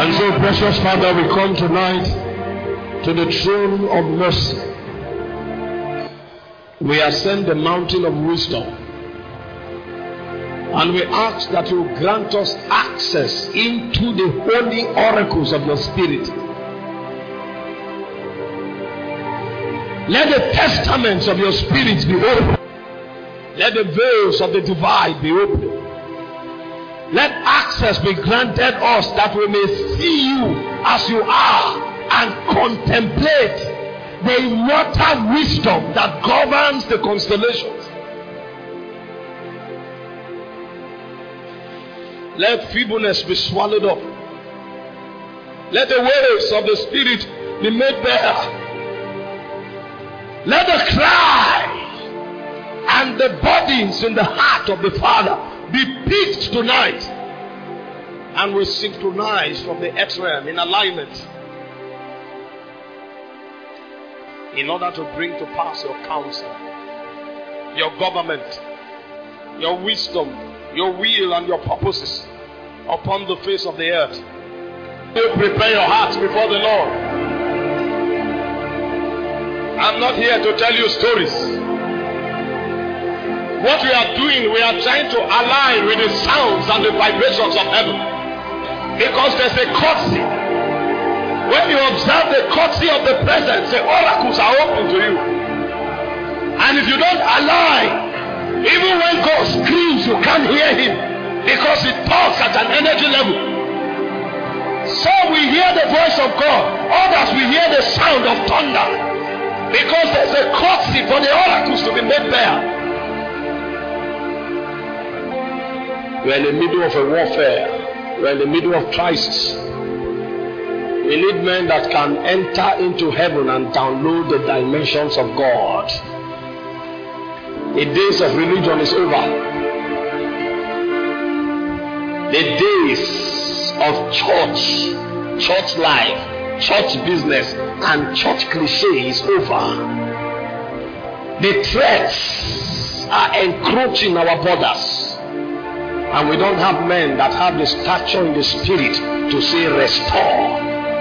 And so, precious Father, we come tonight to the throne of mercy. We ascend the mountain of wisdom, and we ask that you grant us access into the holy oracles of your Spirit. Let the testaments of your Spirit be opened. Let the veils of the divide be opened. Let access be granted us that we may see you as you are and contemplate the immortal wisdom that governs the constellations. Let feebleness be swallowed up. Let the waves of the Spirit be made bare. Let the cry and the burdens in the heart of the Father be picked tonight, and we synchronize from the earth realm in alignment in order to bring to pass your counsel, your government, your wisdom, your will, and your purposes upon the face of the earth. You prepare your hearts before the Lord. I'm not here to tell you stories. What we are doing, we are trying to align with the sounds and the vibrations of heaven. Because there's a courtesy. When you observe the courtesy of the presence, the oracles are open to you. And if you don't align, even when God screams, you can't hear him, because he talks at an energy level. So we hear the voice of God. Others we hear the sound of thunder, because there's a courtesy for the oracles to be made bare. We're in the middle of a warfare. We're in the middle of crisis. We need men that can enter into heaven and download the dimensions of God. The days of religion is over. The days of church life, church business, and church cliche is over. The threats are encroaching our borders. And we don't have men that have the stature in the Spirit to say restore.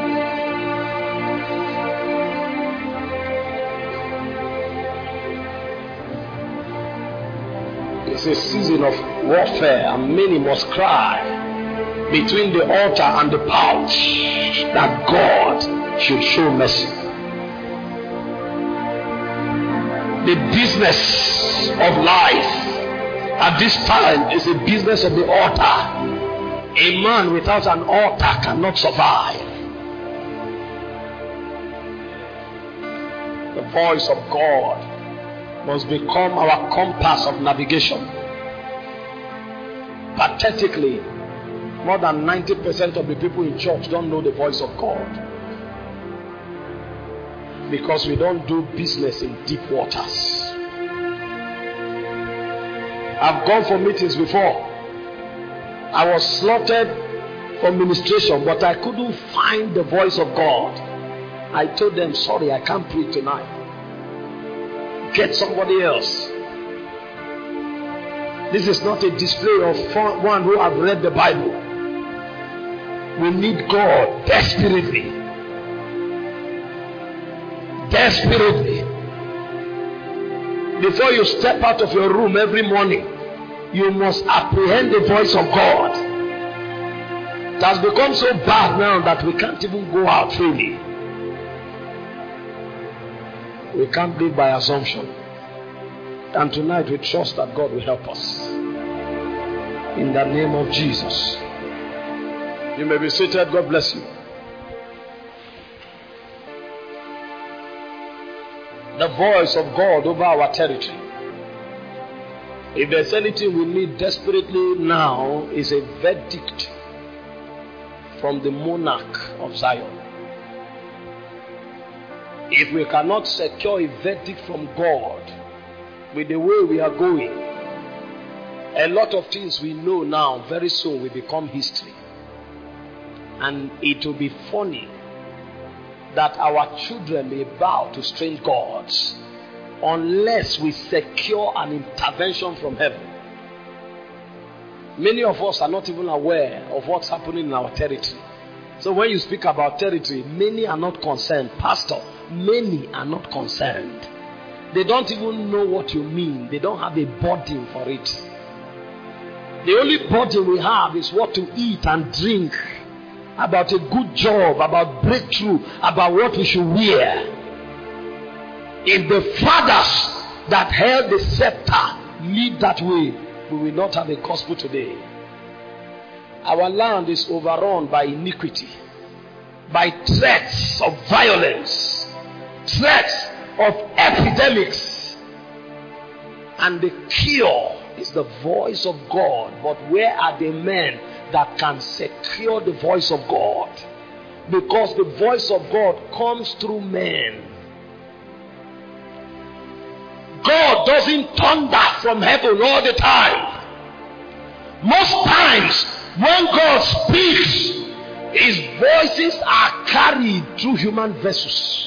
It's a season of warfare, and many must cry between the altar and the pouch that God should show mercy. The business of life at this time is the business of the altar. A man without an altar cannot survive. The voice of God must become our compass of navigation. Pathetically, more than 90% of the people in church don't know the voice of God, because we don't do business in deep waters. I've gone for meetings before. I was slaughtered for ministration, but I couldn't find the voice of God. I told them, sorry, I can't preach tonight. Get somebody else. This is not a display of one who has read the Bible. We need God desperately. Desperately. Before you step out of your room every morning, you must apprehend the voice of God. It has become so bad now that we can't even go out freely. We can't live by assumption. And tonight we trust that God will help us. In the name of Jesus. You may be seated. God bless you. The voice of God over our territory. If there's anything we need desperately now, is a verdict from the monarch of Zion. If we cannot secure a verdict from God with the way we are going, a lot of things we know now very soon will become history. And it will be funny that our children may bow to strange gods unless we secure an intervention from heaven. Many of us are not even aware of what's happening in our territory. So when you speak about territory, many are not concerned. Pastor, many are not concerned. They don't even know what you mean. They don't have a burden for it. The only burden we have is what to eat and drink, about a good job, about breakthrough, about what we should wear. If the fathers that held the scepter live that way, we will not have a gospel today. Our land is overrun by iniquity, by threats of violence, threats of epidemics, and the cure is the voice of God. But where are the men that can secure the voice of God? Because the voice of God comes through men. God doesn't thunder from heaven all the time. Most times when God speaks, his voices are carried through human vessels.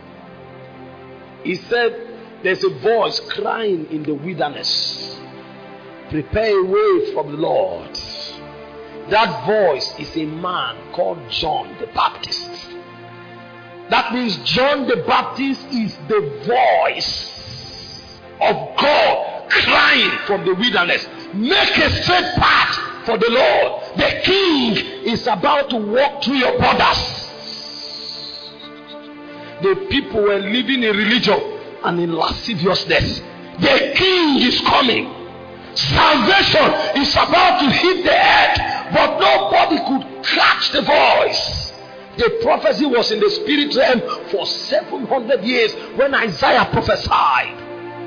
He said there's a voice crying in the wilderness, prepare a way for the Lord. That voice is a man called John the Baptist. That means John the Baptist is the voice of God crying from the wilderness, make a straight path for the Lord. The king is about to walk through your borders. The people were living in religion and in lasciviousness. The king is coming. Salvation is about to hit the earth, but nobody could catch the voice. The prophecy was in the spirit realm for 700 years when Isaiah prophesied.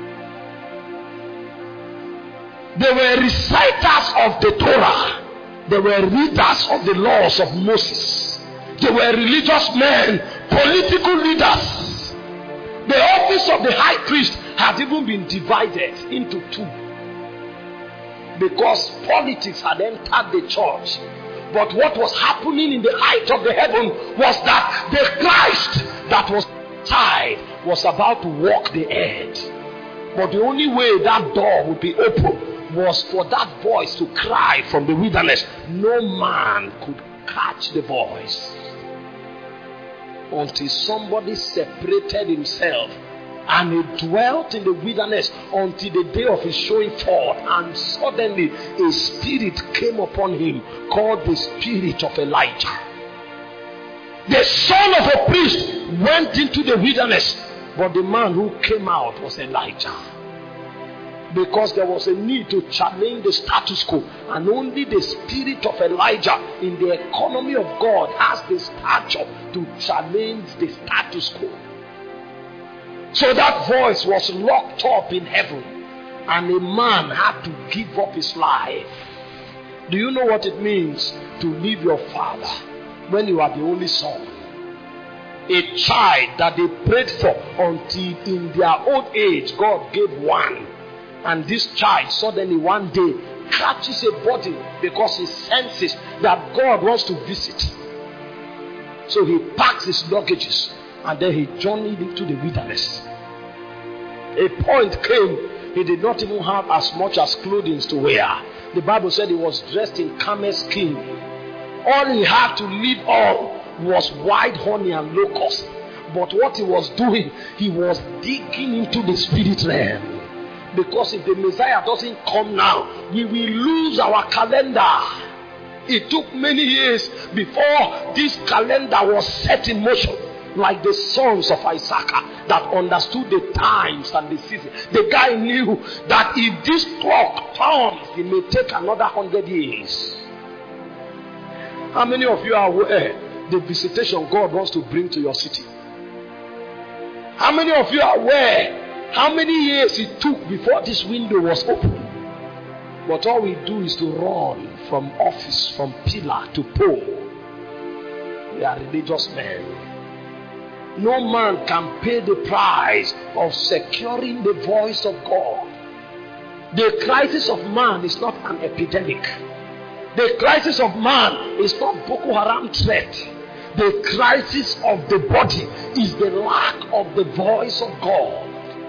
They were reciters of the Torah. They were readers of the laws of Moses. They were religious men, political leaders. The office of the high priest had even been divided into two, because politics had entered the church. But what was happening in the height of the heaven was that the Christ that was tied was about to walk the earth. But the only way that door would be open was for that voice to cry from the wilderness. No man could catch the voice until somebody separated himself, and he dwelt in the wilderness until the day of his showing forth. And suddenly a spirit came upon him called the spirit of Elijah. The son of a priest went into the wilderness, but the man who came out was Elijah. Because there was a need to challenge the status quo, and only the spirit of Elijah in the economy of God has the stature to challenge the status quo. So that voice was locked up in heaven, and a man had to give up his life. Do you know what it means to leave your father when you are the only son? A child that they prayed for until in their old age God gave one. And this child suddenly one day catches a body because he senses that God wants to visit. So he packs his luggages and then he journeyed into the wilderness. A point came, he did not even have as much as clothing to wear. The Bible said he was dressed in camel skin. All he had to live on was white honey and locusts. But what he was doing, he was digging into the spirit realm. Because if the Messiah doesn't come now, we will lose our calendar. It took many years before this calendar was set in motion, like the sons of Isaac that understood the times and the seasons. The guy knew that if this clock turns, it may take another 100 years. How many of you are aware the visitation God wants to bring to your city? How many of you are aware how many years it took before this window was open? But all we do is to run from office, from pillar to pole. We are religious men. No man can pay the price of securing the voice of God. The crisis of man is not an epidemic. The crisis of man is not Boko Haram threat. The crisis of the body is the lack of the voice of God.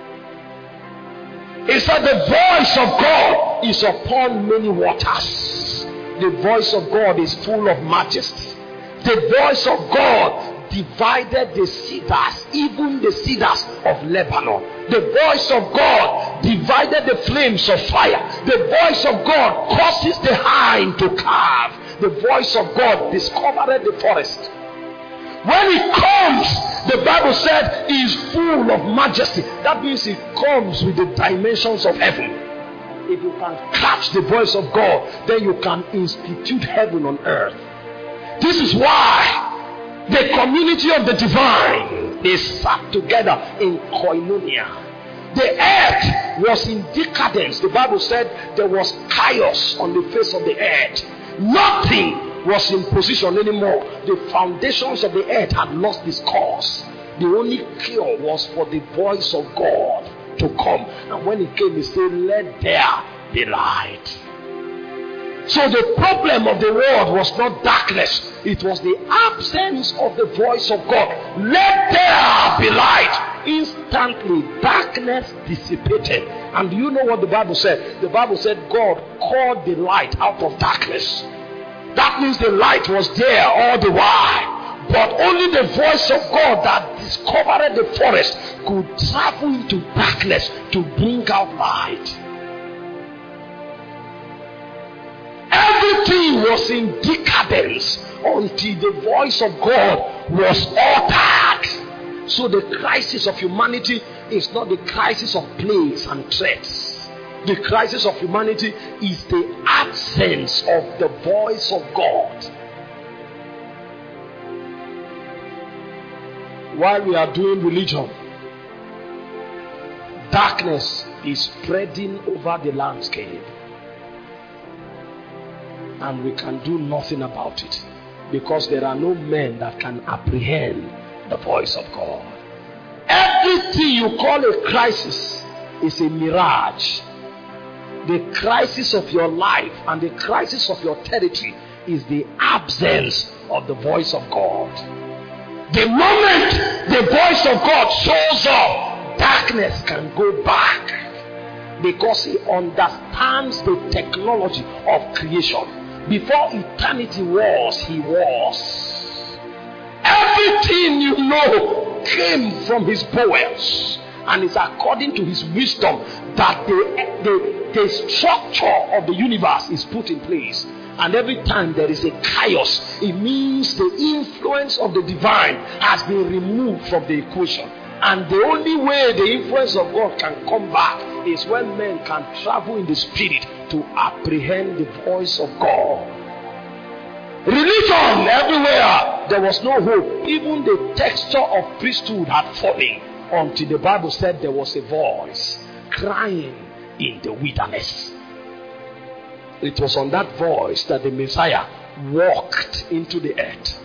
He said the voice of God is upon many waters. The voice of God is full of majesty. The voice of God divided the cedars, even the cedars of Lebanon. The voice of God divided the flames of fire. The voice of God causes the hind to calve. The voice of God discovered the forest. When it comes, the Bible said, he is full of majesty. That means it comes with the dimensions of heaven. If you can catch the voice of God, then you can institute heaven on earth. This is why the community of the divine is sat together in koinonia. The earth was in decadence. The Bible said there was chaos on the face of the earth. Nothing was in position anymore. The foundations of the earth had lost its course. The only cure was for the voice of God to come. And when it came, he said, let there be light. So the problem of the world was not darkness. It was the absence of the voice of God. Let there be light. Instantly, darkness dissipated. And do you know what the Bible said? The Bible said God called the light out of darkness. That means the light was there all the while. But only the voice of God that discovered the forest could travel into darkness to bring out light. Everything was in decadence until the voice of God was uttered. So the crisis of humanity is not the crisis of plagues and threats. The crisis of humanity is the absence of the voice of God. While we are doing religion, darkness is spreading over the landscape. And we can do nothing about it, because there are no men that can apprehend the voice of God. Everything you call a crisis is a mirage. The crisis of your life and the crisis of your territory is the absence of the voice of God. The moment the voice of God shows up, darkness can go back, because he understands the technology of creation. Before eternity was, he was. Everything you know came from his bowels, and it's according to his wisdom that the structure of the universe is put in place. And every time there is a chaos, it means the influence of the divine has been removed from the equation. And the only way the influence of God can come back is when men can travel in the spirit to apprehend the voice of God. Religion everywhere, there was no hope. Even the texture of priesthood had fallen, until the Bible said there was a voice crying in the wilderness. It was on that voice that the Messiah walked into the earth.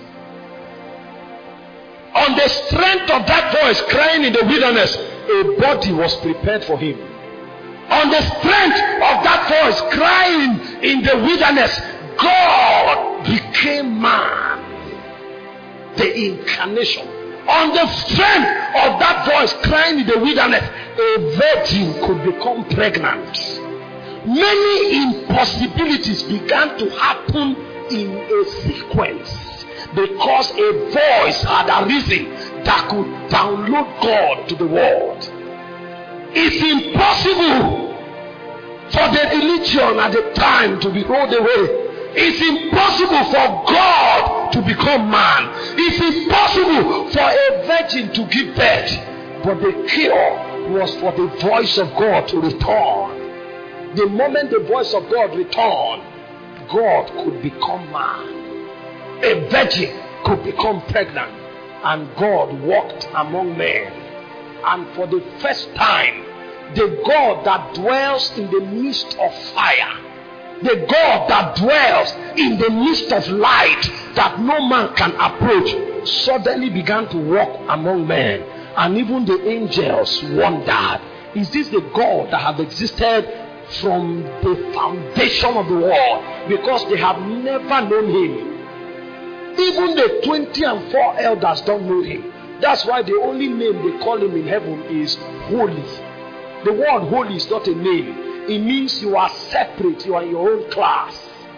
On the strength of that voice crying in the wilderness, a body was prepared for him. On the strength of that voice crying in the wilderness, God became man. The incarnation. On the strength of that voice crying in the wilderness, a virgin could become pregnant. Many impossibilities began to happen in a sequence, because a voice had arisen that could download God to the world. It's impossible for the religion at the time to be rolled away. It's impossible for God to become man. It's impossible for a virgin to give birth. But the cure was for the voice of God to return. The moment the voice of God returned, God could become man. A virgin could become pregnant, and God walked among men. And for the first time, the God that dwells in the midst of fire, the God that dwells in the midst of light that no man can approach, suddenly began to walk among men. And even the angels wondered, is this the God that has existed from the foundation of the world? Because they have never known him. Even the 24 elders don't know him. That's why the only name they call him in heaven is holy. The word holy is not a name. It means you are separate. You are in your own class.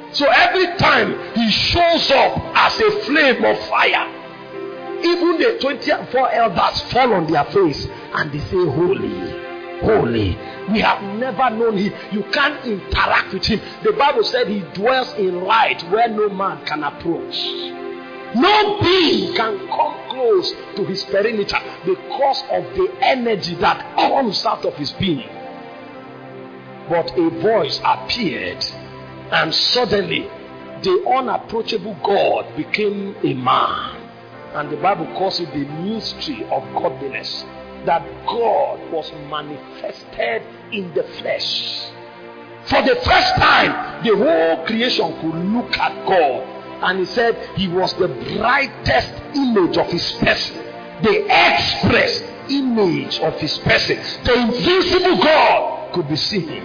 So every time he shows up as a flame of fire, even the 24 elders fall on their face and they say, holy, holy. We have never known him. You can't interact with him. The Bible said he dwells in light where no man can approach. No being can come close to his perimeter because of the energy that comes out of his being. But a voice appeared, and suddenly the unapproachable God became a man. And the Bible calls it the mystery of godliness, that God was manifested in the flesh. For the first time, the whole creation could look at God, and he said he was the brightest image of his person, the express image of his person. The invisible God could be seen.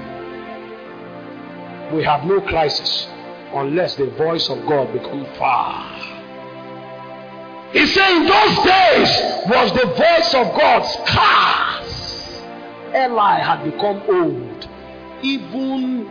We have no crisis unless the voice of God becomes far. He said in those days was the voice of God scarce. Eli had become old. Even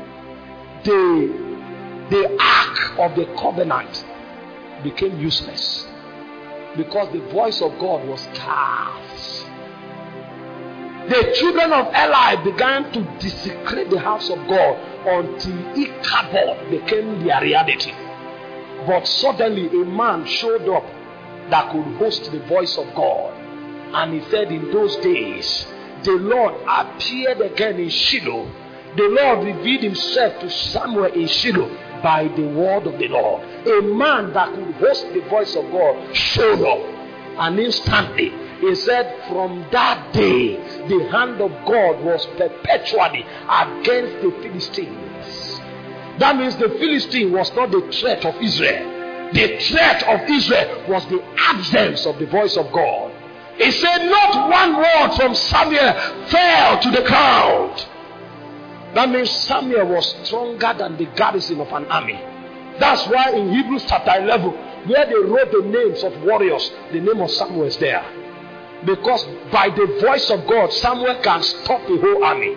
the ark of the covenant became useless because the voice of God was scarce. The children of Eli began to desecrate the house of God until Ichabod became their reality. But suddenly a man showed up that could host the voice of God. And he said in those days, the Lord appeared again in Shiloh. The Lord revealed himself to Samuel in Shiloh by the word of the Lord. A man that could host the voice of God showed up. And instantly, he said, from that day, the hand of God was perpetually against the Philistines. That means the Philistine was not the threat of Israel. The threat of Israel was the absence of the voice of God. He said, not one word from Samuel fell to the ground. That means Samuel was stronger than the garrison of an army. That's why in Hebrews chapter 11, where they wrote the names of warriors, the name of Samuel is there. Because by the voice of God, Samuel can stop the whole army.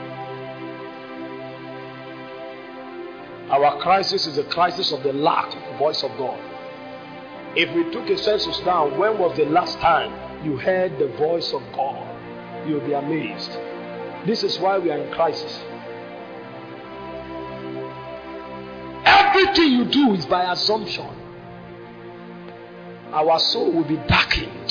Our crisis is a crisis of the lack of the voice of God. If we took a census now, when was the last time you heard the voice of God? You'll be amazed. This is why we are in crisis. Everything you do is by assumption. Our soul will be darkened.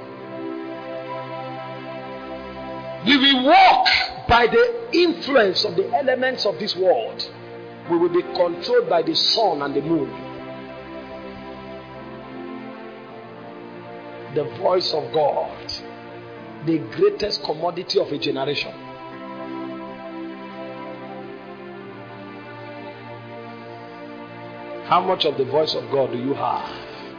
We will walk by the influence of the elements of this world. We will be controlled by the sun and the moon. The voice of God, the greatest commodity of a generation. How much of the voice of God do you have?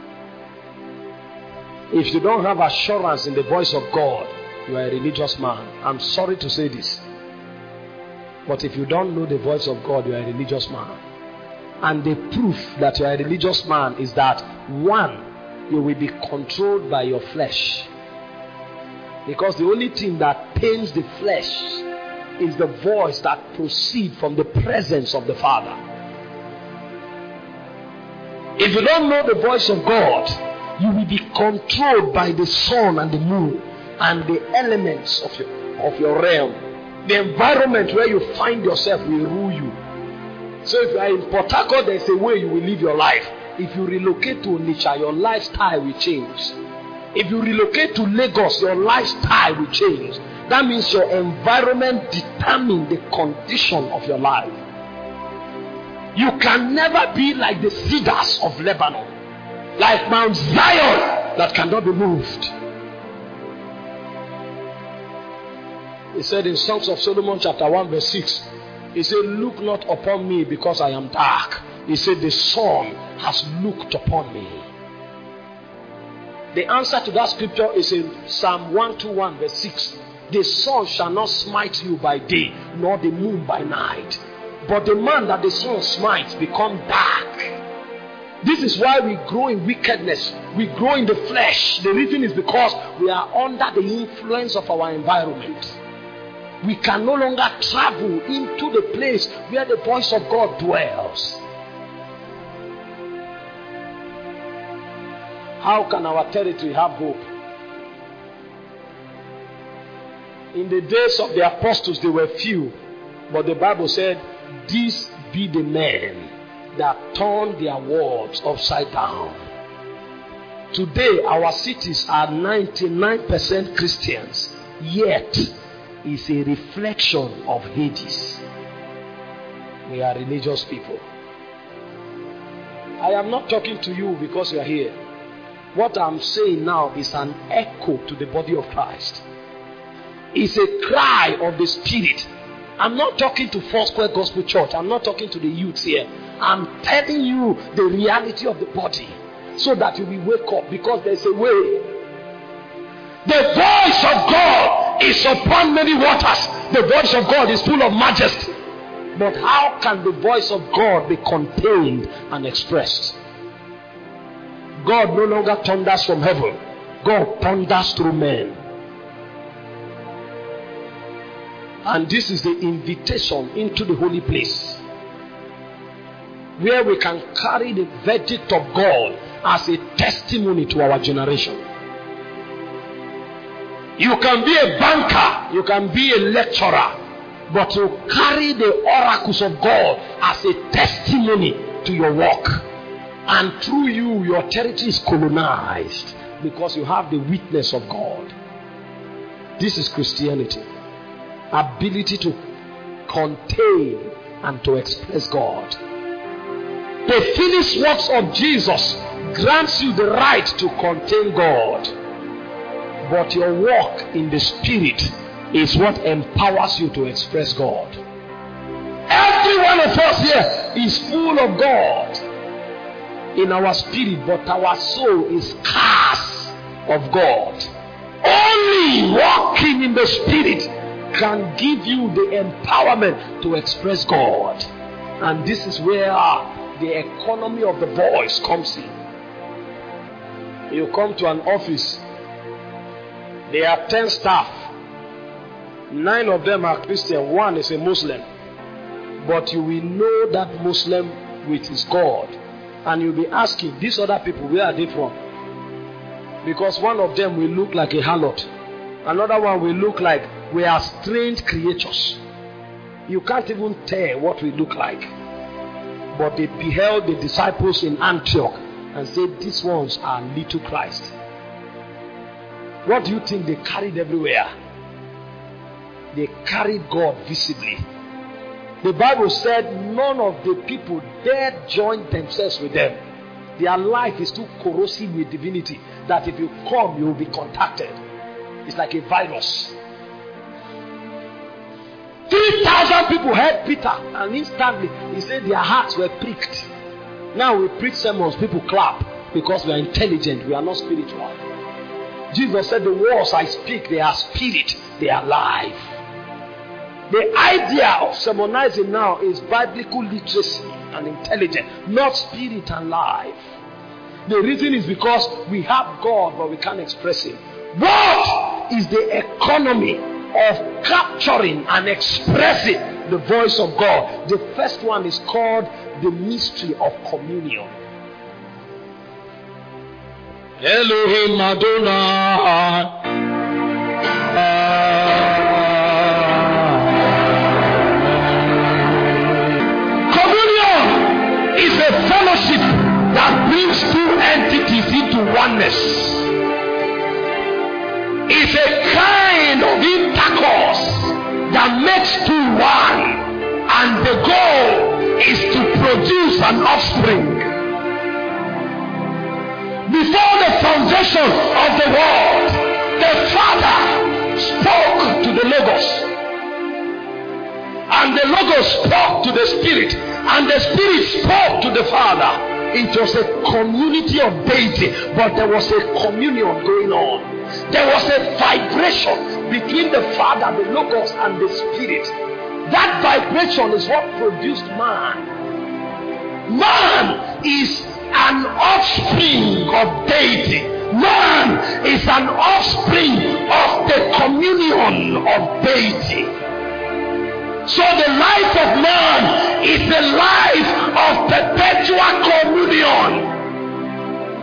If you don't have assurance in the voice of God, you are a religious man. I'm sorry to say this. But if you don't know the voice of God, you are a religious man. And the proof that you are a religious man is that, one, you will be controlled by your flesh. Because the only thing that pains the flesh is the voice that proceeds from the presence of the Father. If you don't know the voice of God, you will be controlled by the sun and the moon and the elements of your realm. The environment where you find yourself will rule you. So if you are in Port Harcourt, there is a way you will live your life. If you relocate to Onitsha, your lifestyle will change. If you relocate to Lagos, your lifestyle will change. That means your environment determines the condition of your life. You can never be like the cedars of Lebanon, like Mount Zion that cannot be moved. He said in Songs of Solomon chapter 1 verse 6, he said, look not upon me because I am dark. He said, the sun has looked upon me. The answer to that scripture is in Psalm 121 verse 6. The sun shall not smite you by day, nor the moon by night. But the man that the sun smites become dark. This is why we grow in wickedness. We grow in the flesh. The reason is because we are under the influence of our environment. We can no longer travel into the place where the voice of God dwells. How can our territory have hope? In the days of the apostles, they were few. But the Bible said, these be the men that turned their worlds upside down. Today, our cities are 99% Christians. Yet, it's a reflection of Hades. We are religious people. I am not talking to you because you are here. What I'm saying now is an echo to the body of Christ. It's a cry of the Spirit. I'm not talking to Foursquare Gospel Church. I'm not talking to the youths here. I'm telling you the reality of the body so that you will wake up, because there's a way. The voice of God is upon many waters. The voice of God is full of majesty. But how can the voice of God be contained and expressed? God no longer thunders from heaven. God thunders through men. And this is the invitation into the holy place, where we can carry the verdict of God as a testimony to our generation. You can be a banker, you can be a lecturer, but you carry the oracles of God as a testimony to your work. And through you, your territory is colonized because you have the witness of God. This is Christianity. Ability to contain and to express God. The finished works of Jesus grants you the right to contain God. But your walk in the Spirit is what empowers you to express God. Every one of us here is full of God in our spirit, but our soul is scarce of God. Only walking in the Spirit can give you the empowerment to express God. And this is where the economy of the voice comes in. You come to an office, there are 10 staff. 9 of them are Christian, 1 is a Muslim. But you will know that Muslim with his God. And you'll be asking, these other people, where are they from? Because one of them will look like a harlot. Another one will look like we are strange creatures. You can't even tell what we look like. But they beheld the disciples in Antioch and said, these ones are little Christ. What do you think they carried everywhere? They carried God visibly. The Bible said none of the people dared join themselves with them. Their life is too corrosive with divinity that if you come, you will be contacted. It's like a virus. 3,000 people heard Peter, and instantly he said their hearts were pricked. Now we preach sermons, people clap because we are intelligent, we are not spiritual. Jesus said the words I speak, they are spirit, they are life. The idea of sermonizing now is biblical literacy and intelligence, not spirit and life. The reason is because we have God but we can't express Him. What is the economy of capturing and expressing the voice of God? The first one is called the mystery of communion. Elohim Adonai. Communion is a fellowship that brings two entities into oneness. It's a kind of intercourse that makes two one, and the goal is to produce an offspring. Before the foundation of the world, the Father spoke to the Logos, and the Logos spoke to the Spirit, and the Spirit spoke to the Father. It was a community of deity, but there was a communion going on. There was a vibration between the Father, the Logos, and the Spirit. That vibration is what produced man. Man is an offspring of deity. Man is an offspring of the communion of deity. So the life of man is the life of perpetual communion.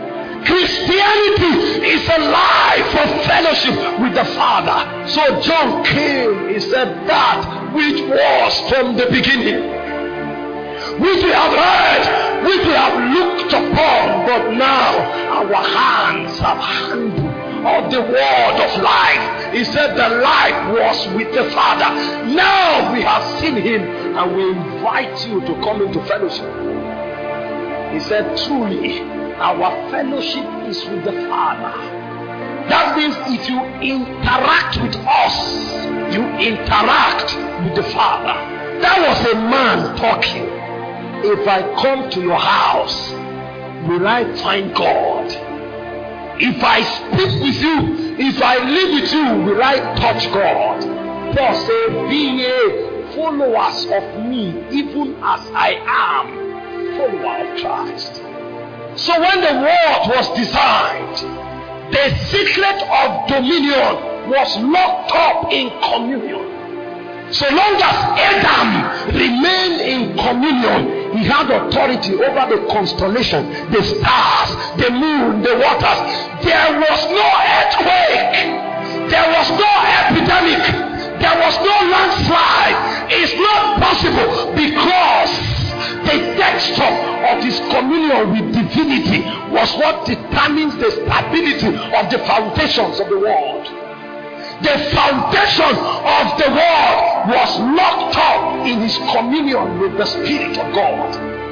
Christianity is a life of fellowship with the Father. So John came, he said, that which was from the beginning, which we have heard, which we have looked upon, but now our hands have handled of the word of life. He said the life was with the Father. Now we have seen him, and we invite you to come into fellowship. He said, truly, our fellowship is with the Father. That means if you interact with us, you interact with the Father. That was a man talking. If I come to your house, will I find God? If I speak with you, if I live with you, will I touch God? Paul said, be ye followers of me, even as I am follower of Christ. So when the world was designed, the secret of dominion was locked up in communion. So long as Adam remained in communion, he had authority over the constellation, the stars, the moon, the waters. There was no earthquake, there was no epidemic, there was no landslide. It's not possible because the texture of his communion with divinity was what determines the stability of the foundations of the world. The foundation of the world was locked up in his communion with the Spirit of God.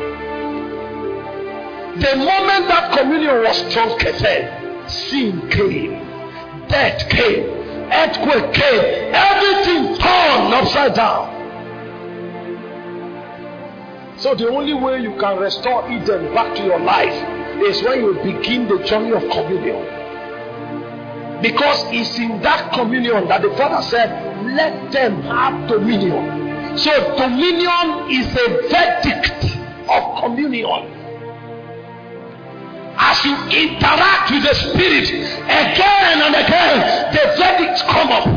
The moment that communion was truncated, sin came, death came, earthquake came, everything turned upside down. So the only way you can restore Eden back to your life is when you begin the journey of communion. Because it's in that communion that the Father said, let them have dominion. So dominion is a verdict of communion. As you interact with the Spirit again and again, the verdicts come up.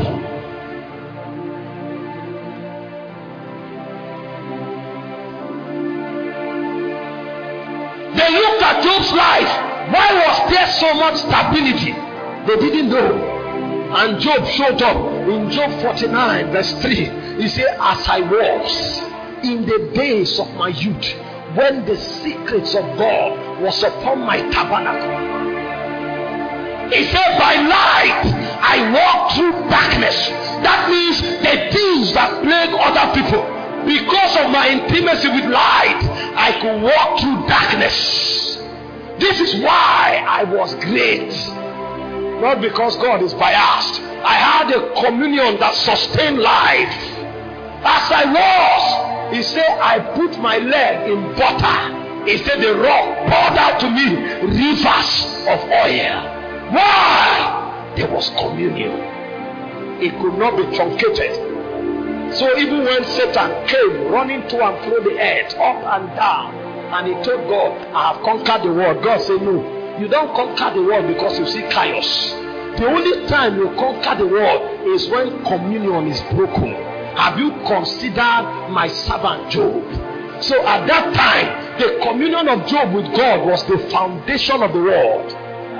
They looked at Job's life. Why was there so much stability? They didn't know. And Job showed up in Job 49 verse 3. He said, as I was in the days of my youth, when the secrets of God was upon my tabernacle. He said, by light I walked through darkness. That means the things that plague other people. Because of my intimacy with light, I could walk through darkness. This is why I was great. Not because God is biased. I had a communion that sustained life. As I was, he said, I put my leg in butter. He said, the rock poured out to me rivers of oil. Why? There was communion. It could not be truncated. So even when Satan came running to and fro the earth, up and down, and he told God, I have conquered the world. God said, no. You don't conquer the world because you see chaos. The only time you conquer the world is when communion is broken. Have you considered my servant Job? So at that time, the communion of Job with God was the foundation of the world.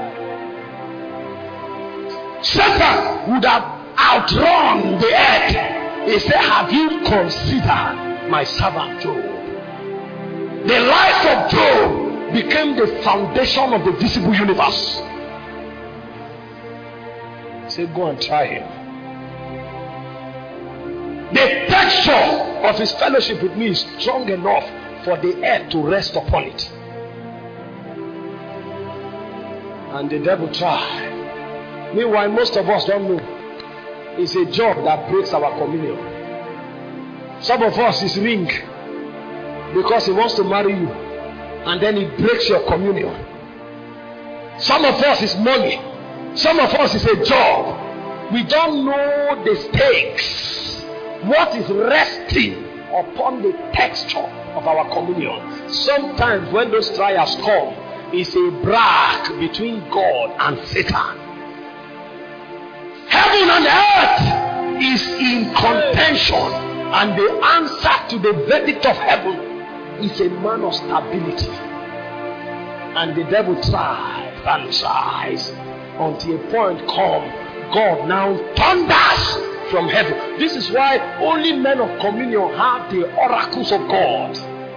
Satan would have outrun the earth. He said, have you considered my servant Job? The life of Job became the foundation of the visible universe. Say, go and try him. The texture of his fellowship with me is strong enough for the earth to rest upon it. And the devil tried. Meanwhile, most of us don't know. It's a job that breaks our communion. Some of us is ring because he wants to marry you. And then it breaks your communion. Some of us is money. Some of us is a job. We don't know the stakes. What is resting upon the texture of our communion. Sometimes when those trials come, it's a brag between God and Satan. Heaven and earth is in contention, and the answer to the verdict of heaven is a man of stability. And the devil tried. franchise. Until a point come, God now thunders from heaven. This is why only men of communion have the oracles of God.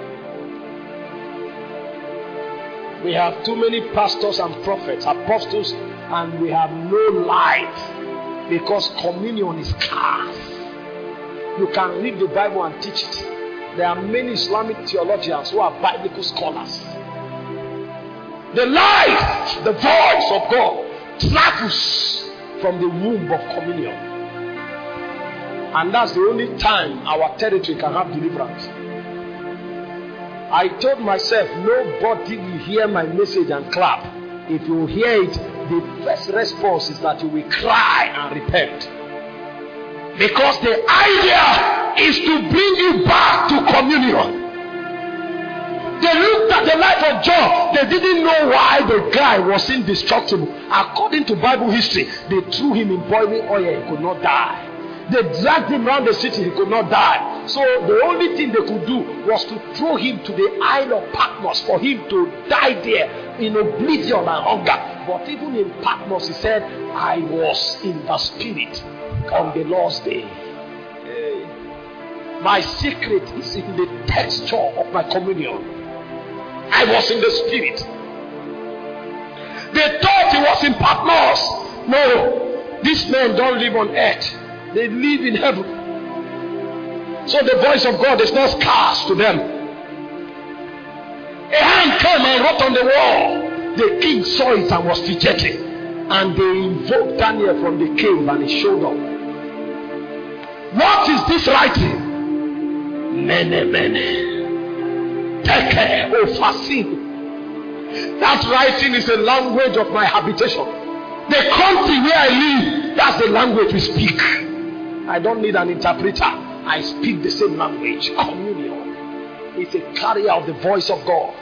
We have too many pastors and prophets, apostles, and we have no light because communion is scarce. You can read the Bible and teach it. There are many Islamic theologians who are biblical scholars. The light, the voice of God travels from the womb of communion. And that's the only time our territory can have deliverance. I told myself, nobody will hear my message and clap. If you hear it, the first response is that you will cry and repent. Because the idea is to bring you back to communion. They looked at the life of John. They didn't know why the guy was indestructible. According to Bible history, they threw him in boiling oil. He could not die. They dragged him around the city. He could not die. So the only thing they could do was to throw him to the Isle of Patmos for him to die there in oblivion and hunger. But even in Patmos, he said, I was in the spirit on the Lord's day. My secret is in the texture of my communion. I was in the spirit. They thought he was in Patmos. No, these men don't live on earth. They live in heaven. So the voice of God is not scarce to them. A hand came and wrote on the wall. The king saw it and was fidgeting. And they invoked Daniel from the cave and he showed up. What is this writing? Mene, mene. Teke, ofasin. That writing is the language of my habitation. The country where I live, that's the language we speak. I don't need an interpreter. I speak the same language. Communion is a carrier of the voice of God.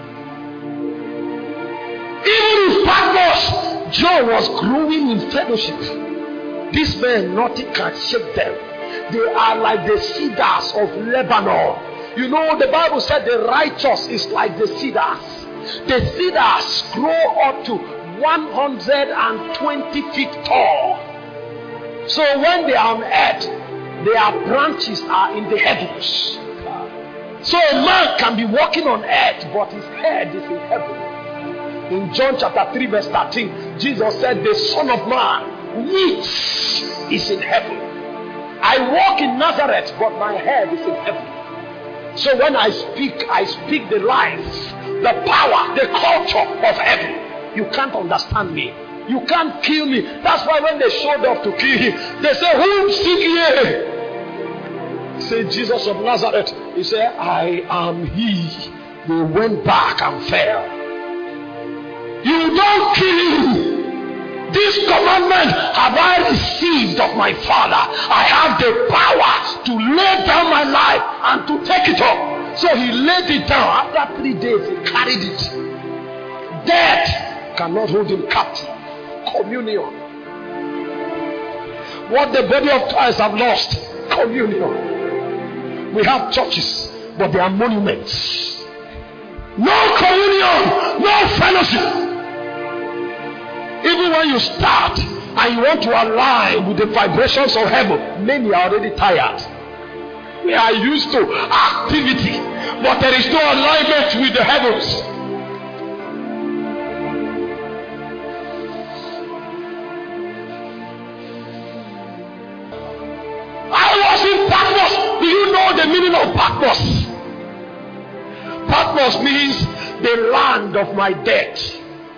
Even in Patmos, John was growing in fellowship. These men, nothing can shake them. They are like the cedars of Lebanon. You know, the Bible said the righteous is like the cedars. The cedars grow up to 120 feet tall. So when they are on earth, their branches are in the heavens. So a man can be walking on earth, but his head is in heaven. In John chapter 3 verse 13, Jesus said, the Son of Man, which is in heaven. I walk in Nazareth, but my head is in heaven. So when I speak the life, the power, the culture of heaven. You can't understand me. You can't kill me. That's why when they showed up to kill him, they said, whom seek ye? He said, Jesus of Nazareth. He said, I am he. They went back and fell. You don't kill. This commandment have I received of my Father. I have the power to lay down my life and to take it up. So he laid it down. After 3 days, he carried it. Death cannot hold him captive. Communion. What the body of Christ have lost, communion. We have churches, but they are monuments. No communion, no fellowship. Even when you start and you want to align with the vibrations of heaven, many are already tired. We are used to activity, but there is no alignment with the heavens. I was in Patmos. Do you know the meaning of Patmos? Patmos means the land of my death.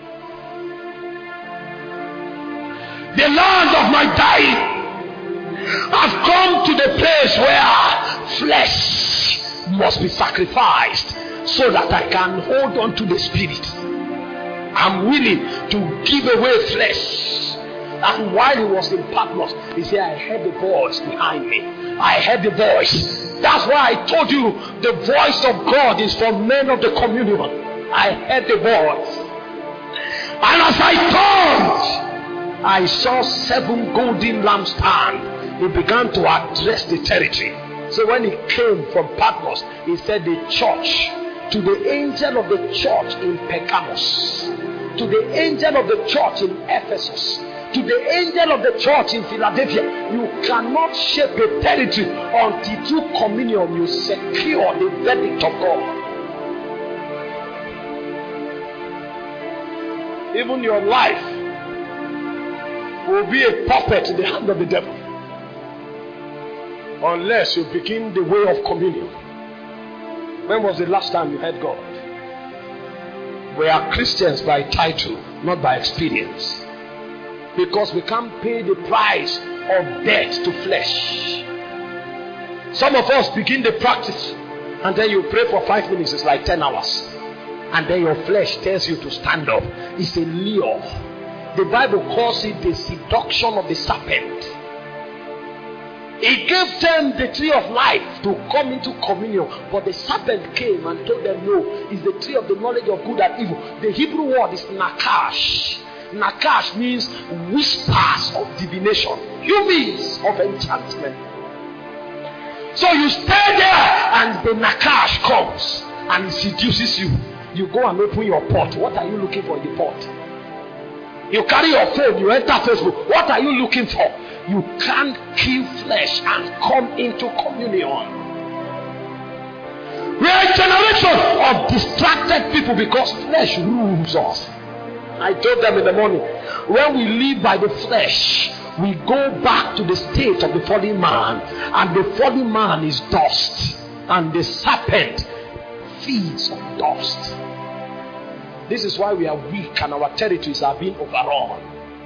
The land of my dying. I've come to the place where flesh must be sacrificed so that I can hold on to the spirit. I'm willing to give away flesh. And while he was in Patmos, he said, I heard the voice behind me. I heard the voice. That's why I told you the voice of God is for men of the communion. I heard the voice. And as I turned, I saw 7 golden lampstands. He began to address the territory. So when he came from Patmos, he said the church, to the angel of the church in Pergamos, to the angel of the church in Ephesus, to the angel of the church in Philadelphia, you cannot shape a territory until through communion you secure the verdict of God. Even your life will be a puppet in the hand of the devil unless you begin the way of communion. When was the last time you heard God? We are Christians by title, not by experience. Because we can't pay the price of death to flesh. Some of us begin the practice and then you pray for 5 minutes, it's like 10 hours. And then your flesh tells you to stand up. It's a lure. The Bible calls it the seduction of the serpent. He gave them the tree of life to come into communion, but the serpent came and told them, no, it's the tree of the knowledge of good and evil. The Hebrew word is nakash. Nakash means whispers of divination, humans of enchantment. So you stay there and the nakash comes and seduces you. You go and open your pot. What are you looking for in the pot? You carry your phone, you enter Facebook. What are you looking for? You can't kill flesh and come into communion. We are a generation of distracted people because flesh rules us. I told them in the morning, when we live by the flesh, we go back to the state of the fallen man, and the fallen man is dust, and the serpent feeds on dust. This is why we are weak and our territories are being overrun.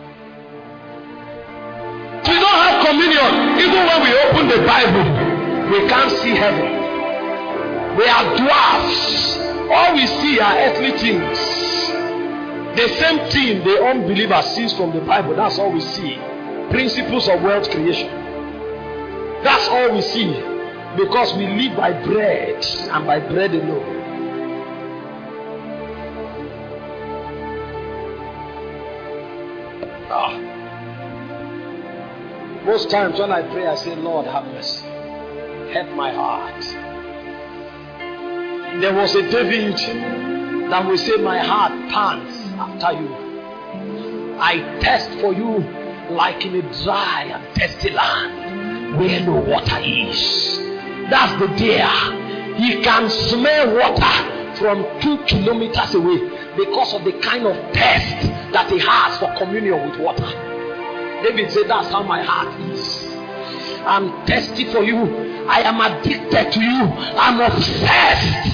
We don't have communion. Even when we open the Bible, we can't see heaven. We are dwarfs. All we see are earthly things. The same thing the unbeliever sees from the Bible, that's all we see. Principles of world creation. That's all we see. Because we live by bread and by bread alone. Most times when I pray, I say, Lord, have mercy. Help my heart. There was a David that will say, my heart pants after you. I thirst for you like in a dry and thirsty land where no water is. That's the deer. He can smell water from 2 kilometers away because of the kind of thirst that he has for communion with water. David said, that's how my heart is. I'm thirsty for you. I am addicted to you. I'm obsessed.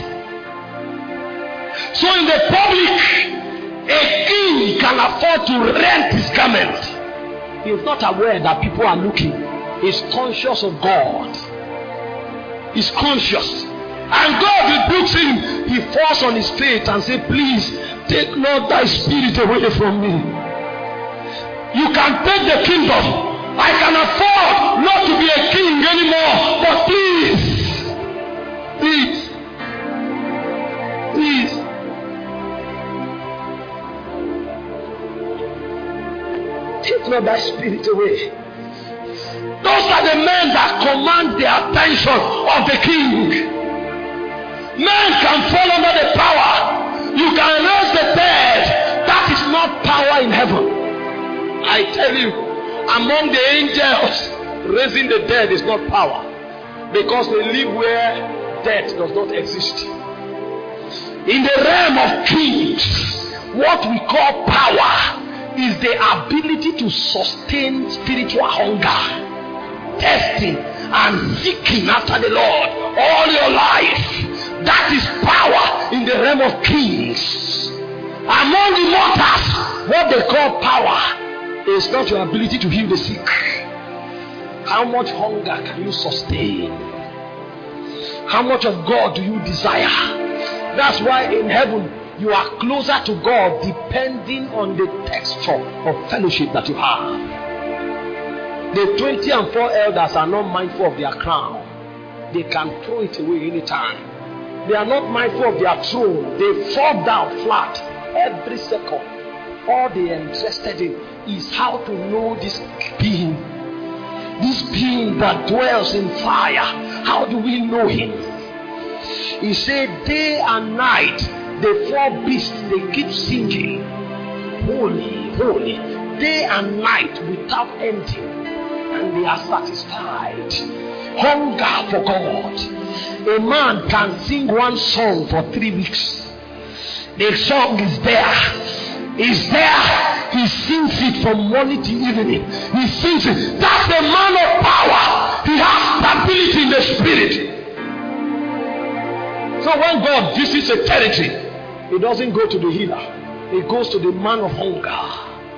So in the public, a king can afford to rent his garment. He is not aware that people are looking. He's conscious of God. He's conscious. And God rebukes him. He falls on his face and says, please take not thy spirit away from me. You can take the kingdom. I can afford not to be a king anymore. But please. Take not thy spirit away. Those are the men that command the attention of the king. Men can fall under the power. You can raise the dead. That is not power in heaven. I tell you, among the angels, raising the dead is not power. Because they live where death does not exist. In the realm of kings, what we call power is the ability to sustain spiritual hunger, testing and seeking after the Lord all your life. That is power in the realm of kings. Among the mortals, what they call power is not your ability to heal the sick. How much hunger can you sustain? How much of God do you desire? That's why in heaven you are closer to God depending on the texture of fellowship that you have. The 24 elders are not mindful of their crown. They can throw it away anytime. They are not mindful of their throne. They fall down flat every second. All they are interested in is how to know this being that dwells in fire. How do we know him? He said day and night the 4 beasts, they keep singing. holy, holy, day and night without ending, and they are satisfied. Hunger for God. A man can sing one song for 3 weeks. The song is there. Is there. He sings it from morning to evening. He sings it. That's the man of power. He has stability in the spirit. So when God visits a territory, he doesn't go to the healer. He goes to the man of hunger.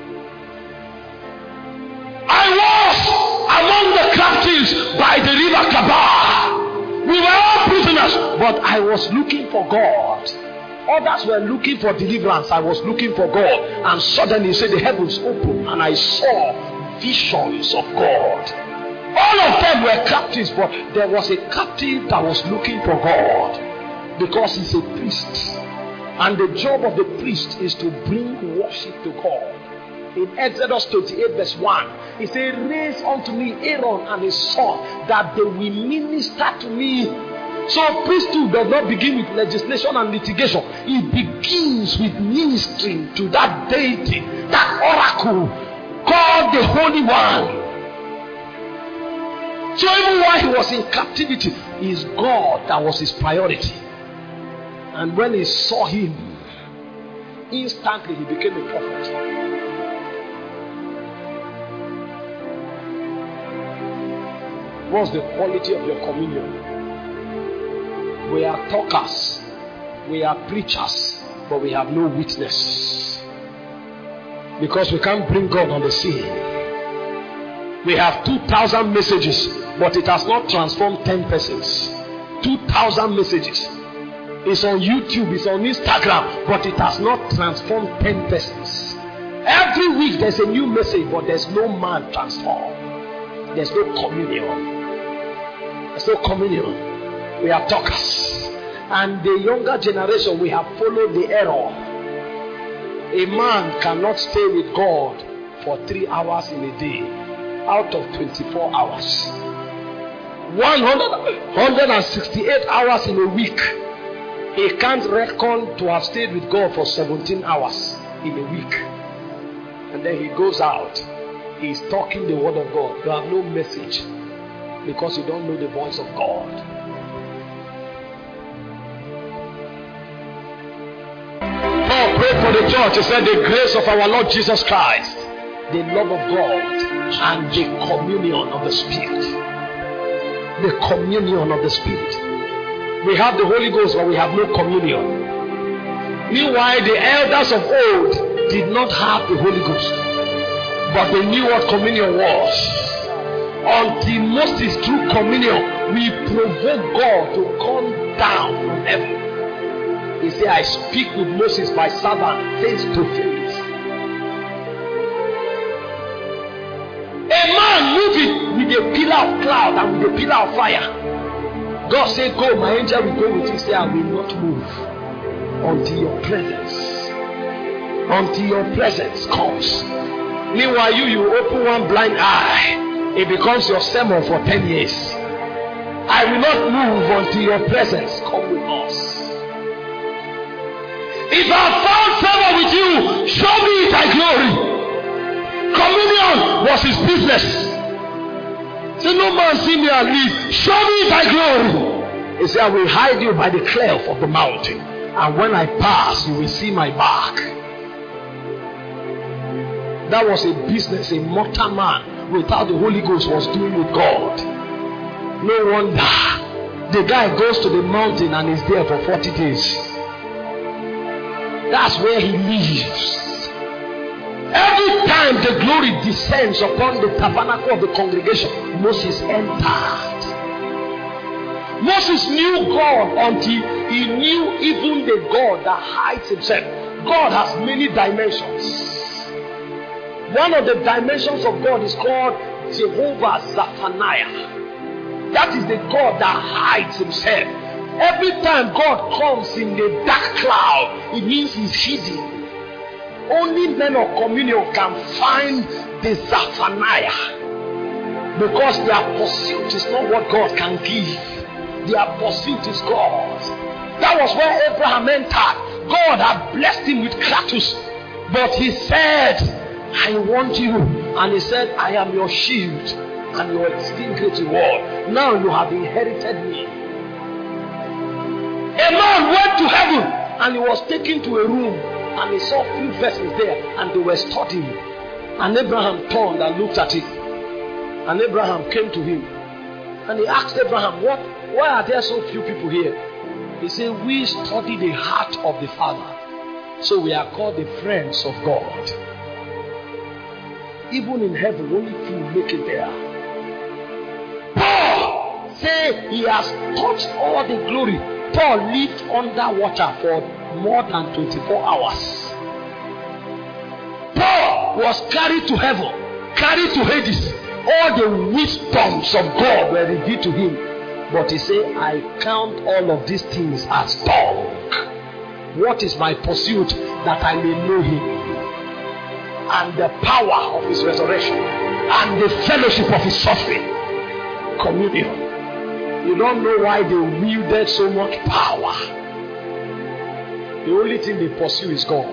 I was among the captives by the river Kabar. We were all prisoners, but I was looking for God. Others were looking for deliverance. I was looking for God. And suddenly, he said, the heavens opened, and I saw visions of God. All of them were captives, but there was a captive that was looking for God, because he's a priest. And the job of the priest is to bring worship to God. In Exodus 28 verse 1, he said, raise unto me Aaron and his son, that they will minister to me. So priesthood does not begin with legislation and litigation. It begins with ministering to that deity, that oracle called the Holy One. So even while he was in captivity, it is God that was his priority. And when he saw him, instantly he became a prophet. What's the quality of your communion? We are talkers, we are preachers, but we have no witness. Because we can't bring God on the scene. We have 2,000 messages, but it has not transformed 10 persons. 2,000 messages. It's on YouTube, it's on Instagram, but it has not transformed 10 persons. Every week there's a new message, but there's no man transformed. There's no communion. There's no communion. We are talkers. And the younger generation, we have followed the error. A man cannot stay with God for 3 hours in a day out of 24 hours. 168 hours in a week. He can't reckon to have stayed with God for 17 hours in a week. And then he goes out. He's talking the word of God. You have no message because you don't know the voice of God. Paul prayed for the church. He said, the grace of our Lord Jesus Christ, the love of God, and the communion of the Spirit. The communion of the Spirit. We have the Holy Ghost, but we have no communion. Meanwhile, the elders of old did not have the Holy Ghost, but they knew what communion was. Until Moses, through communion, we provoke God to come down from heaven. He said, I speak with Moses, my servant, face to face. A man moving with a pillar of cloud and with a pillar of fire. God said, go, my angel will go with you. Say, I will not move until your presence. Until your presence comes. Meanwhile, you open one blind eye. It becomes your sermon for 10 years. I will not move until your presence comes with us. If I found favor with you, show me thy glory. Communion was his business. Say, no man see me and leave. Show me thy glory. He said, I will hide you by the cleft of the mountain. And when I pass, you will see my back. That was a business a mortal man without the Holy Ghost was doing with God. No wonder the guy goes to the mountain and is there for 40 days. That's where he lives. Every time the glory descends upon the tabernacle of the congregation, Moses entered. Moses knew God until he knew even the God that hides himself. God has many dimensions. One of the dimensions of God is called Jehovah Zephaniah. That is the God that hides himself. Every time God comes in the dark cloud, it means he's hidden. Only men of communion can find the Zephaniah, because their pursuit is not what God can give. Their pursuit is God. That was where Abraham entered. God had blessed him with cattle, But he said, I want you. And he said, I am your shield and your exceeding great reward. Now you have inherited me. A man went to heaven and he was taken to a room and he saw few verses there and they were studying. And Abraham turned and looked at it. And Abraham came to him and he asked Abraham, why are there so few people here? He said, we study the heart of the Father. So we are called the friends of God. Even in heaven, only few make it there. Paul said he has touched all the glory. Paul lived under water for more than 24 hours. Paul was carried to heaven, carried to Hades. All the wisdoms of God were revealed to him. But he said, I count all of these things as dung. What is my pursuit? That I may know him, and the power of his resurrection, and the fellowship of his suffering. Communion. You don't know why they wielded so much power. The only thing they pursue is God.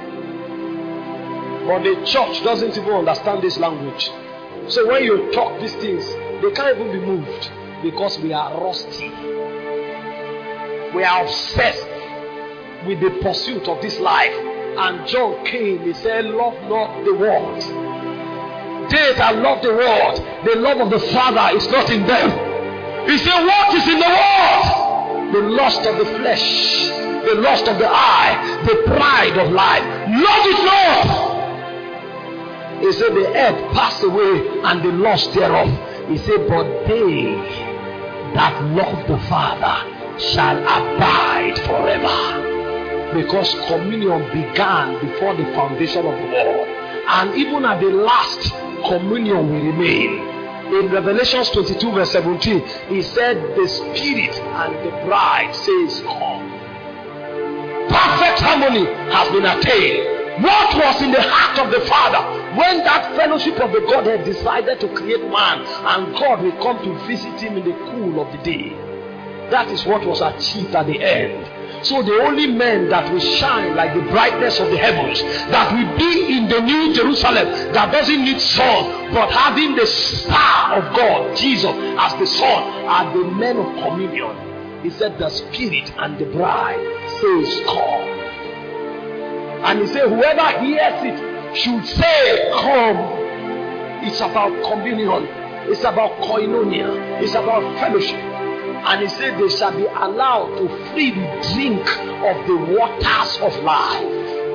But the church doesn't even understand this language. So when you talk these things, they can't even be moved, because we are rusty. We are obsessed with the pursuit of this life. And John came, he said, love not the world. They that love the world, the love of the Father is not in them. He said, what is in the world? The lust of the flesh, the lust of the eye, the pride of life. Love is not. He said, the earth passed away and the lust thereof. He said, but they that love the Father shall abide forever. Because communion began before the foundation of the world. And even at the last, communion will remain. In Revelation 22 verse 17, he said, the Spirit and the bride says, come. Perfect harmony has been attained. What was in the heart of the Father when that fellowship of the Godhead decided to create man, and God will come to visit him in the cool of the day? That is what was achieved at the end. So the only men that will shine like the brightness of the heavens, that will be in the new Jerusalem, that doesn't need sun, but having the star of God, Jesus, as the sun, are the men of communion. He said, the Spirit and the bride says, come. And he said, whoever hears it should say, come. It's about communion. It's about koinonia. It's about fellowship. And he said they shall be allowed to freely drink of the waters of life.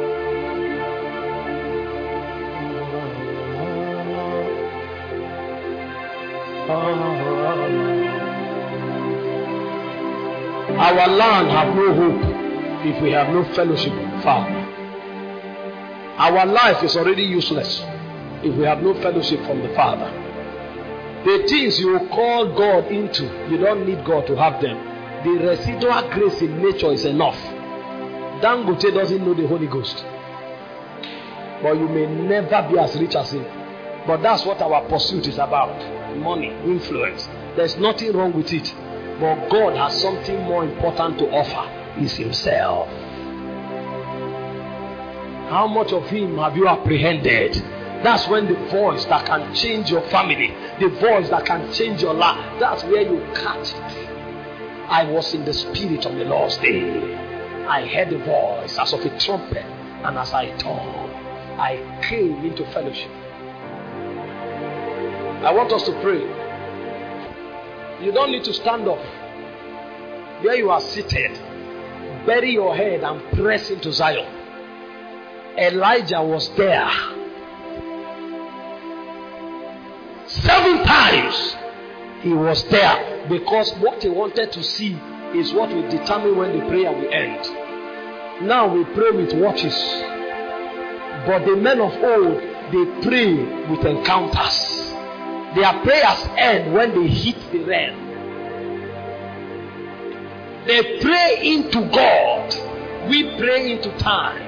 Our land have no hope if we have no fellowship with the Father. Our life is already useless if we have no fellowship from the Father. The things you call God into, you don't need God to have them. The residual grace in nature is enough. Dangote doesn't know the Holy Ghost, but you may never be as rich as him. But that's what our pursuit is about. Money, influence. There's nothing wrong with it. But God has something more important to offer. Is himself. How much of him have you apprehended? That's when the voice that can change your family, the voice that can change your life, that's where you catch it. I was in the Spirit on the Lord's day. I heard a voice as of a trumpet, and as I turned, I came into fellowship. I want us to pray. You don't need to stand up. Where you are seated, bury your head and press into Zion. Elijah was there. 7 times he was there, because what he wanted to see is what will determine when the prayer will end. Now we pray with watches, but the men of old, they pray with encounters. Their prayers end when they hit the realm. They pray into God. We pray into time.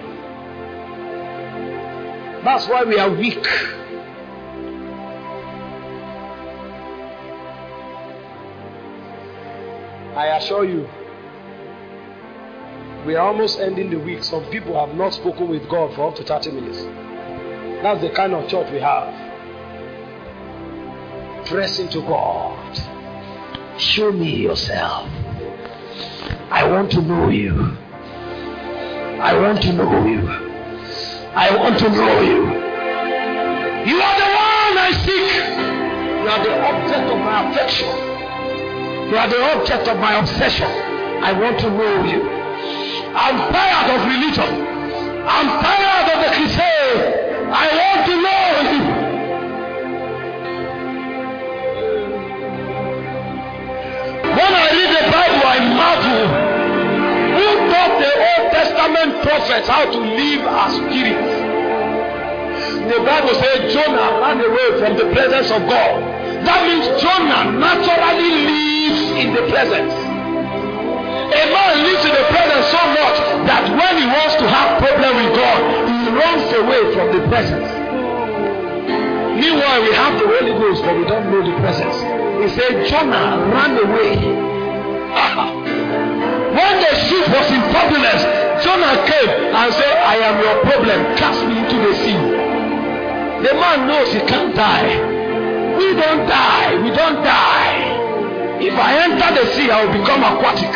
That's why we are weak. I assure you, We are almost ending the week. Some people have not spoken with God for up to 30 minutes. That's the kind of church we have. Press into God. Show me yourself. I want to know you. I want to know you. I want to know you. You are the one I seek. You are the object of my affection. You are the object of my obsession. I want to know you. I'm tired of religion. I'm tired of the crusade. I want to know you. When I read the Bible, I marvel. Who taught the Old Testament prophets how to live as spirits? The Bible says Jonah ran away from the presence of God. That means Jonah naturally lives in the presence. A man lives in the presence so much that when he wants to have problem with God, he runs away from the presence. Meanwhile, we have the Holy Ghost, but we don't know the presence. He said Jonah ran away. When the ship was in turbulence, Jonah came and said, I am your problem. Cast me into the sea. The man knows he can't die. We don't die. We don't die. If I enter the sea, I will become aquatic.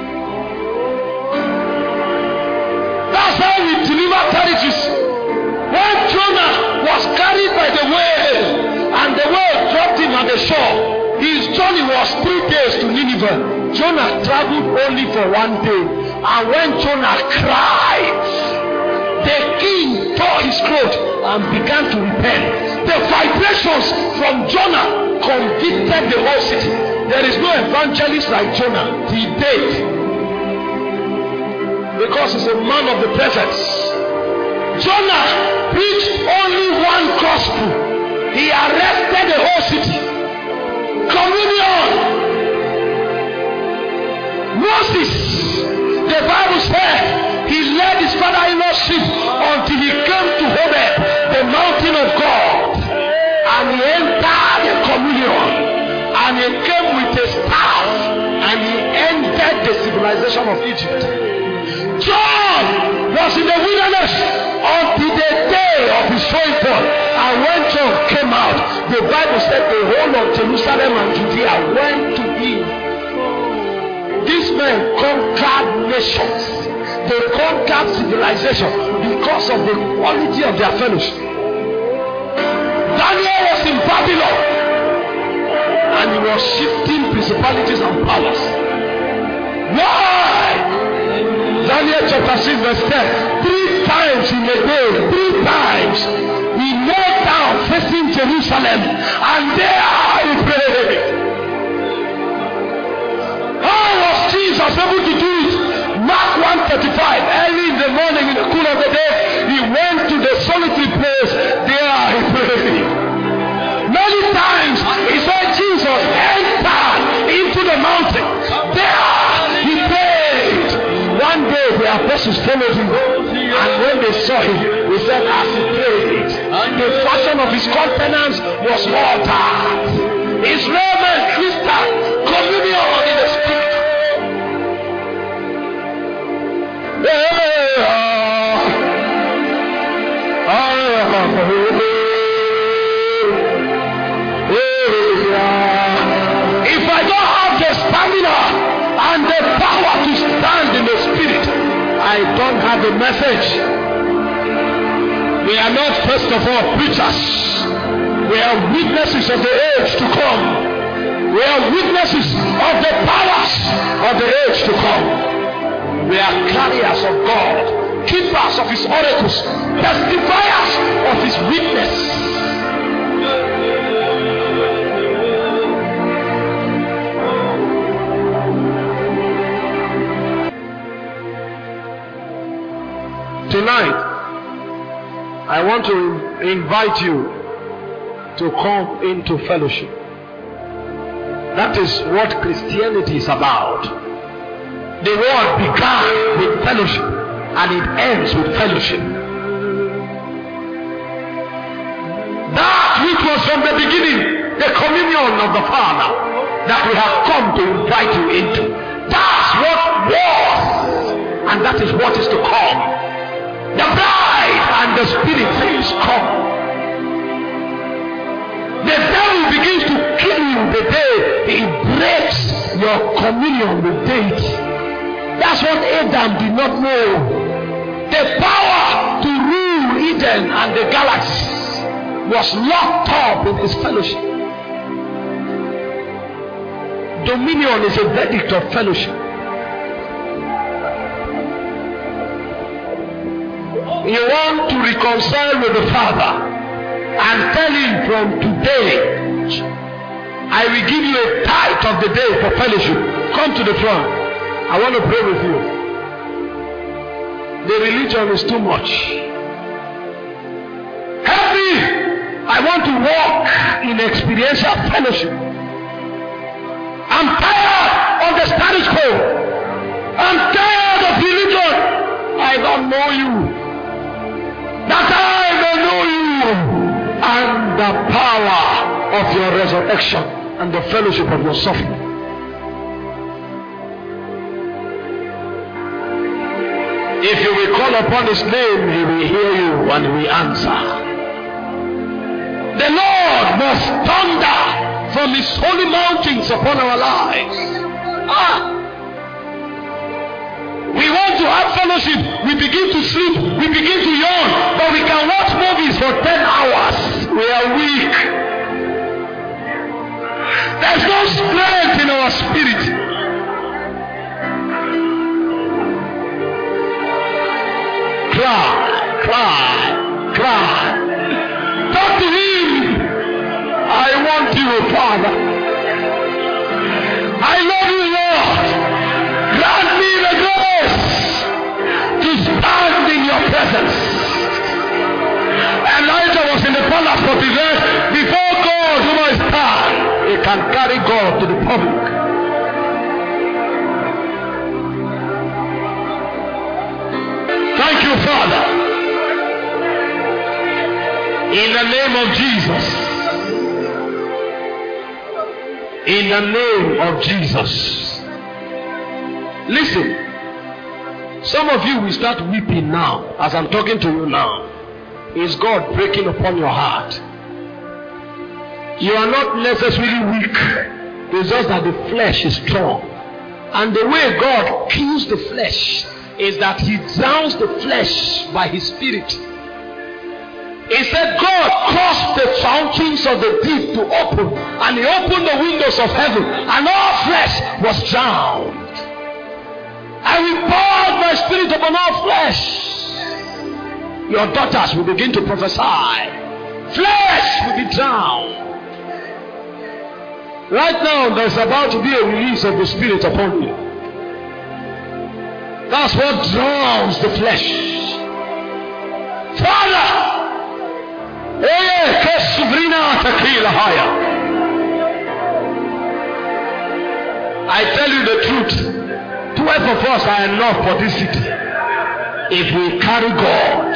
That's how we deliver territories. When Jonah was carried by the whale and the whale dropped him on the shore, his journey was 3 days to Nineveh. Jonah traveled only for 1 day. And when Jonah cried, the king tore his clothes and began to repent. The vibrations from Jonah convicted the whole city. There is no evangelist like Jonah till date. Because he's a man of the presence. Jonah preached only one gospel. He arrested the whole city. Communion. Moses, the Bible said, he led his father-in-law's sheep until he came to Horeb, the mountain of God. And he entered the communion. And he came with a staff. And he ended the civilization of Egypt. John was in the wilderness until the day of his showing forth. And when John came out, the Bible said the whole of Jerusalem and Judea went to him. These men conquered nations. They conquered civilization because of the quality of their fellowship. Daniel was in Babylon and he was shifting principalities and powers. Why? Daniel chapter 6 verse 10. 3 times in a day, 3 times he knelt down facing Jerusalem, and there he prayed. How was Jesus able to do it? Mark 1:35. Early in the morning, in the cool of the day, he went to the solitary place. There he prayed. Many times he said Jesus entered into the mountain. There he prayed. One day the apostles followed him, and when they saw him, they said, as he prayed, the fashion of his countenance was altered. His raiment crystal, communion in the spirit. If I don't have the stamina and the power to stand in the spirit, I don't have the message. We are not, first of all, preachers. We are witnesses of the age to come. We are witnesses of the powers of the age to come. We are carriers of God, keepers of his oracles, testifiers of his witness. Tonight, I want to invite you to come into fellowship. That is what Christianity is about. The world began with fellowship and it ends with fellowship. That which was from the beginning, the communion of the Father, that we have come to invite you into. That's what was. and that is what is to come. The bride and the spirit is come. The devil begins to kill you the day he breaks your communion with deity. That's what Adam did not know. The power to rule Eden and the galaxies was locked up in his fellowship. Dominion is a verdict of fellowship. You want to reconcile with the Father and tell him from today, I will give you a tithe of the day for fellowship. Come to the front. I want to pray with you. The religion is too much. Help me. I want to walk in experiential fellowship. I'm tired of the status quo. I'm tired of religion. I don't know you. That I may know you and the power of your resurrection and the fellowship of your suffering. If you will call upon his name, he will hear you and he will answer. The Lord must thunder from his holy mountains upon our lives. We want to have fellowship. We begin to sleep. We begin to yawn. But we can watch movies for 10 hours. We are weak. There's no strength in our spirit. Cry, cry, cry. Talk to him. I want you, Father. I love you, Lord. Grant me the grace to stand in your presence. Elijah was in the palace for the rest. Before God, who must stand, he can carry God to the public. Thank you, Father. In the name of Jesus. In the name of Jesus. Listen. Some of you will start weeping now as I'm talking to you now. Is God breaking upon your heart? You are not necessarily weak. It's just that the flesh is strong. And the way God kills the flesh is that he drowns the flesh by his spirit. He said God caused the fountains of the deep to open, and he opened the windows of heaven, and all flesh was drowned. I will pour out my spirit upon all flesh. Your daughters will begin to prophesy. Flesh will be drowned. Right now there's about to be a release of the spirit upon you. That's what drowns the flesh. Father, I tell you the truth. 12 of us are enough for this city. If we carry God,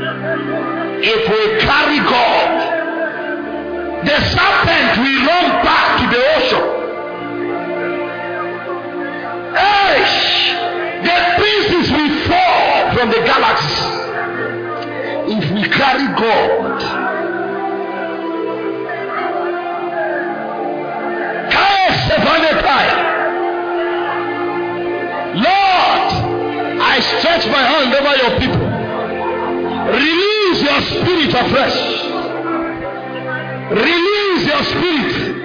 the serpent will run back to the ocean. The pieces will fall from the galaxies. If we carry God, Lord, I stretch my hand over your people. Release your spirit afresh. Release your spirit.